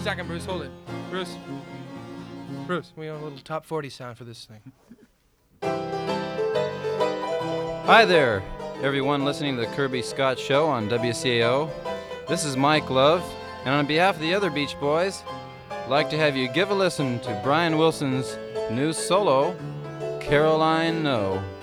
a second, Bruce. Hold it. Bruce, we want a little top 40 sound for this thing. Hi there, everyone listening to the Kirby Scott Show on WCAO. This is Mike Love, and on behalf of the other Beach Boys, I'd like to have you give a listen to Brian Wilson's new solo, Caroline No.